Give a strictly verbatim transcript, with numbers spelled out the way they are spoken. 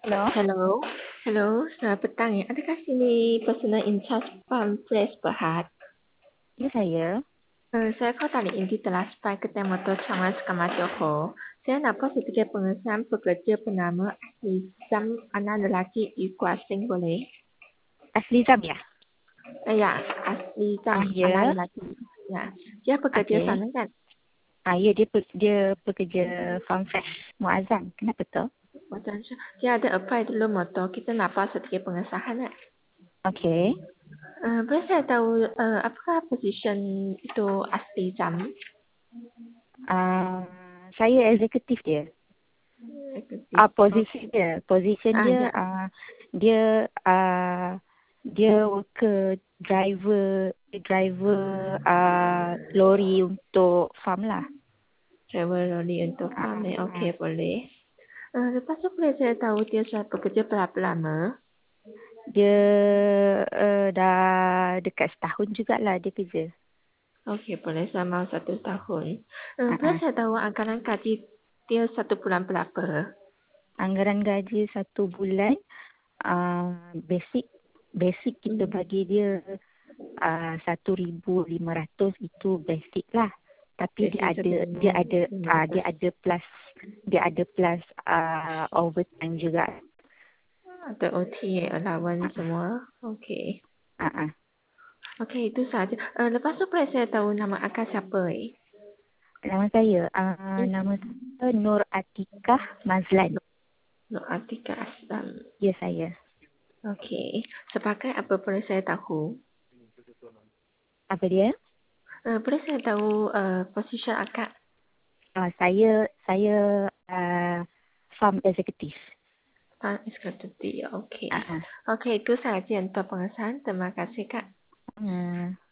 Halo. Hello. Hello, selamat petang ya. Adakah sini personal in charge Farm Fresh Berhad? Ya, saya. Uh, saya call tadi ini telah sampai ke motor Changwan Sekama Johor. Saya nampak sebagai pengesahan pekerja bernama Azam anak lelaki Ikwa Singh boleh? Asli Zam ya? Eh, ya, Azam Ah, anak ya. lelaki. Ya, dia pekerja Okey. sana kan? Ah, ya, dia, pe- dia pekerja Farm Fresh Muazzam. Kenapa tu? Macam tu. Dia ada apply dulu motor. Kita nampak sebagai pengesahan kan? Okey. Uh, boleh saya tahu uh, apakah position itu Asli Zam? Ah, saya eksekutif dia. Eksekutif. Ah, posisi dia. Position Ah, dia, ya. ah, dia, ah, dia worker driver, driver ah, lori untuk farm lah. Travel lorry untuk Ah, farm ni. ah. Okey, boleh. Uh, lepas tu boleh saya tahu dia sudah bekerja berapa lama? Dia uh, dah dekat setahun jugalah dia kerja. Okey, boleh selama satu tahun. Uh, Ah, boleh ah. saya tahu anggaran gaji dia satu bulan berapa? Anggaran gaji satu bulan, uh, basic basic kita Hmm. bagi dia uh, satu ribu lima ratus, itu basic lah. Tapi dia Jadi ada satu dia ada lima uh, dia ratus. ada plus dia ada plus uh, overtime juga. Ada O T, allowance Uh, semua. Okey. uh, uh. Okey, itu saja. Uh, lepas tu boleh saya tahu nama akak siapa? Eh? Nama saya uh, Hmm. nama saya Nur Atikah Mazlan. Nur Atika Aslam. Ya, saya. Okey. Sebagai apa boleh saya tahu? Apa dia? Uh, boleh saya tahu uh, position akak? Uh, saya saya uh, farm executive. Ah, eksekutif. Okey. Uh, uh. Okey, itu saja untuk pengesahan. Terima kasih, Kak. Uh.